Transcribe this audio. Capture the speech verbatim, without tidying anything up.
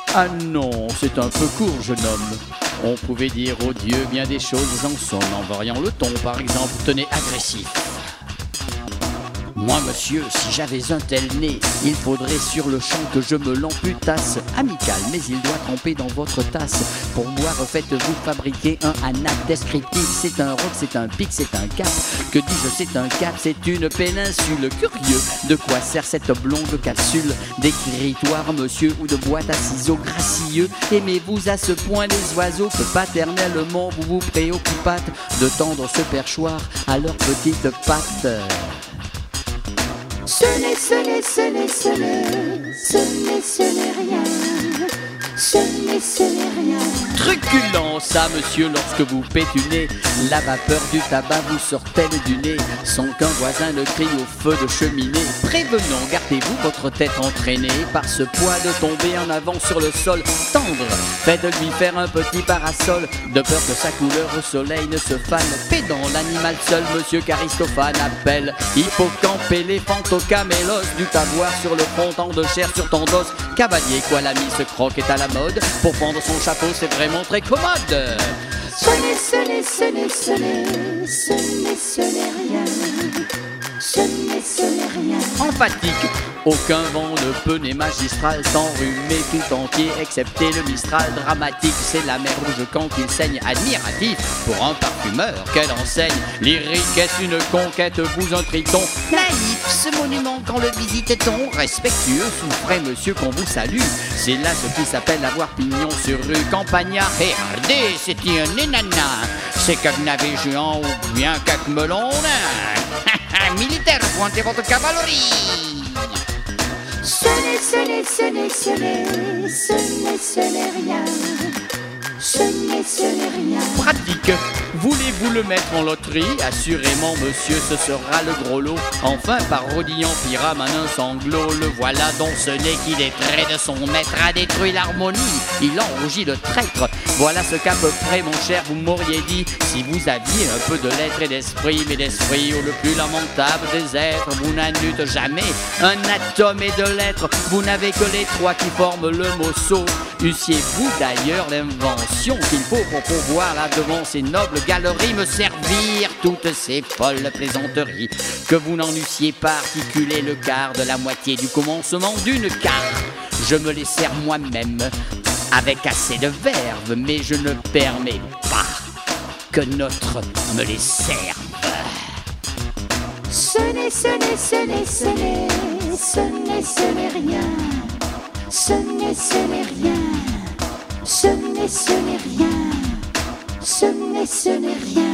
Ah non, c'est un peu court, jeune homme. On pouvait dire au Dieu bien des choses en son, en variant le ton, par exemple, tenez agressif. Moi, monsieur, si j'avais un tel nez, il faudrait sur le champ que je me l'amputasse. Amical, mais il doit tremper dans votre tasse. Pour boire, faites-vous fabriquer un anac descriptif. C'est un roc, c'est un pic, c'est un cap. Que dis-je, c'est un cap, c'est une péninsule. Curieux, de quoi sert cette blonde capsule d'écritoire, monsieur, ou de boîte à ciseaux gracieux? Aimez-vous à ce point les oiseaux que paternellement vous vous préoccupâtes de tendre ce perchoir à leurs petites pattes? Ce n'est, ce n'est, ce n'est, ce n'est, ce n'est, ce n'est rien. Ce n'est, ce n'est rien. Truculent ça, monsieur, lorsque vous pétunez, la vapeur du tabac vous sort-elle du nez sans qu'un voisin ne crie au feu de cheminée? Prévenons, gardez-vous votre tête entraînée par ce poids de tomber en avant sur le sol tendre. Faites-lui faire un petit parasol, de peur que sa couleur au soleil ne se fane. Pédant, l'animal seul, monsieur qu'Aristophane appelle hippocampe, éléphant au camélos, dut avoir sur le front tant de chair sur ton dos. Cavalier, quoi l'ami, ce croc est à la mode. Pour prendre son chapeau, c'est vraiment très commode. Ce n'est, ce n'est, ce n'est, ce n'est, ce n'est, ce n'est rien. Ce n'est, ce n'est rien. Emphatique, aucun vent ne peut n'est magistral s'enrhumer tout entier, excepté le Mistral dramatique. C'est la mer rouge quand il saigne, admiratif pour un parfumeur. Quelle enseigne lyrique, est-ce une conquête, vous un triton naïf, ce monument quand le visite-t-on respectueux, souffrez monsieur qu'on vous salue. C'est là ce qui s'appelle avoir pignon sur rue. Campagnard, regardez, c'est un énana, c'est qu'un navet géant ou bien qu'un melon nain. Militaire, pointez votre cavalerie. Ce n'est, ce n'est, ce n'est, ce n'est, ce n'est, ce n'est rien. Ce n'est, ce n'est rien. Pratique, voulez-vous le mettre en loterie? Assurément, monsieur, ce sera le gros lot. Enfin, parodillant Pyram, un sanglot, le voilà dont ce nez qui des traits de son maître a détruit l'harmonie. Il en rougit le traître. Voilà ce qu'à peu près, mon cher, vous m'auriez dit si vous aviez un peu de lettres et d'esprit, mais d'esprit au le plus lamentable des êtres. Vous n'annûtes jamais un atome et de lettres. Vous n'avez que les trois qui forment le mot sot. Eussiez-vous d'ailleurs l'invention qu'il faut pour pouvoir là devant ces nobles galeries me servir toutes ces folles plaisanteries, que vous n'en eussiez pas articulé le quart de la moitié du commencement d'une carte. Je me les sers moi-même avec assez de verve, mais je ne permets pas que notre me les serve. Ce n'est, ce n'est, ce n'est, ce n'est, ce n'est, ce n'est rien. Ce n'est, ce n'est rien. Ce n'est, ce n'est rien. Ce n'est, ce n'est rien.